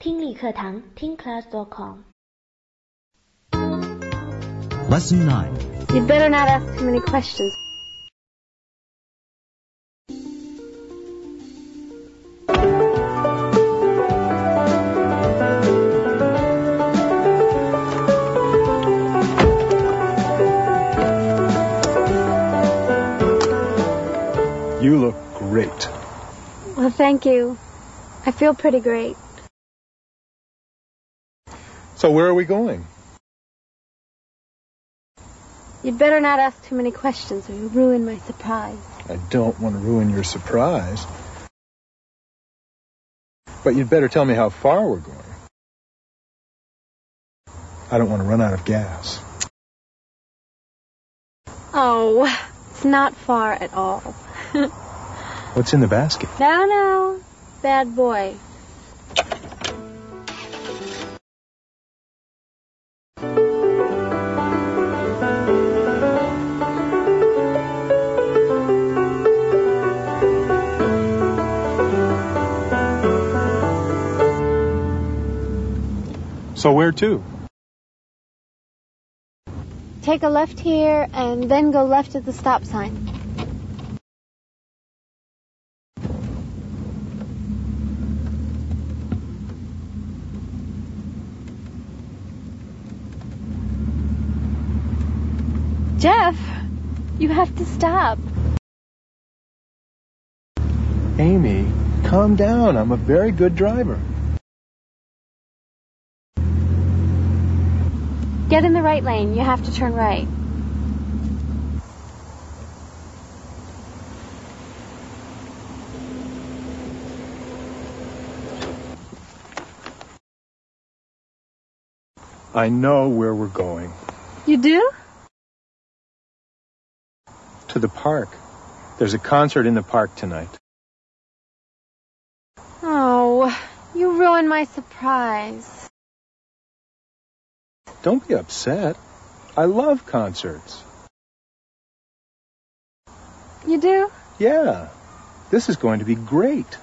听力课堂听class.com Lesson 9. You'd better not ask too many questions. You look great. Well, thank you. I feel pretty great. So where are we going? You'd better not ask too many questions or you'll ruin my surprise. I don't want to ruin your surprise. But you'd better tell me how far we're going. I don't want to run out of gas. Oh, it's not far at all. What's in the basket? No. Bad boy. So where to? Take a left here and then go left at the stop sign. Jeff, you have to stop. Amy, calm down. I'm a very good driver. Get in the right lane. You have to turn right. I know where we're going. You do? To the park. There's a concert in the park tonight. Oh, you ruined my surprise. Don't be upset. I love concerts. You do? Yeah. This is going to be great.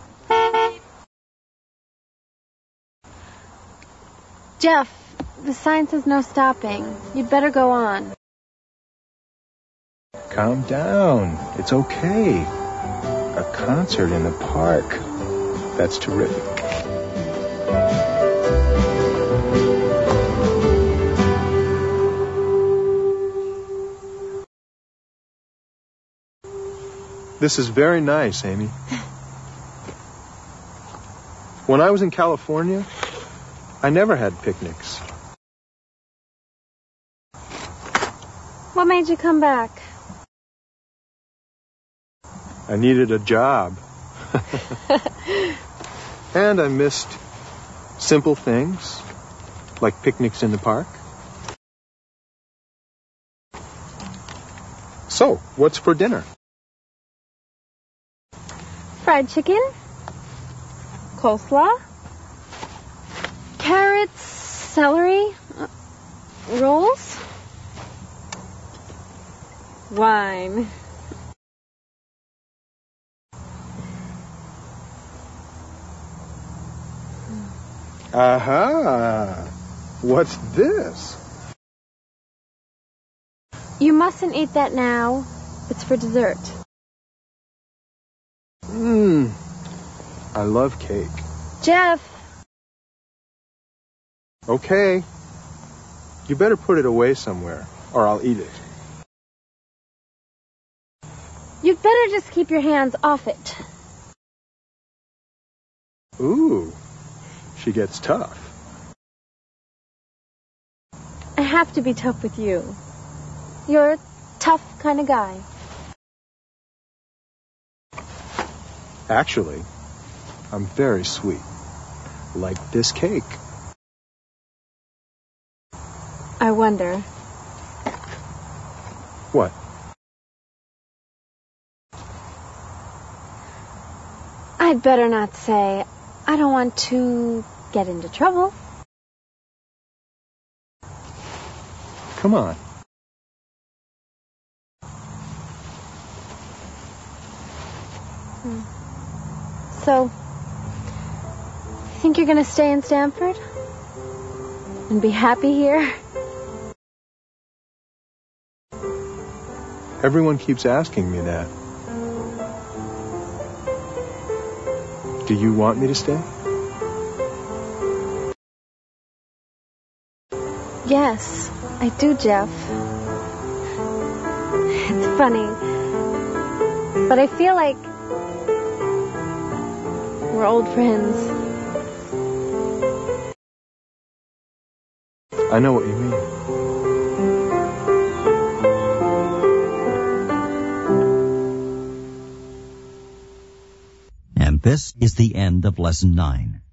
Jeff, the sign says no stopping. You'd better go on. Calm down. It's okay. A concert in the park. That's terrific. This is very nice, Amy. When I was in California, I never had picnics. What made you come back? I needed a job. And I missed simple things, like picnics in the park. So, what's for dinner? Fried chicken, coleslaw, carrots, celery, rolls, wine. Aha! What's this? You mustn't eat that now. It's for dessert. I love cake. Jeff! Okay. You better put it away somewhere, or I'll eat it. You'd better just keep your hands off it. Ooh, she gets tough. I have to be tough with you. You're a tough kind of guy. Actually, I'm very sweet. Like this cake. I wonder. What? I'd better not say. I don't want to get into trouble. Come on. So, think you're going to stay in Stamford? And be happy here? Everyone keeps asking me that. Do you want me to stay? Yes, I do, Jeff. It's funny, but I feel like we're old friends. I know what you mean. And this is the end of Lesson 9.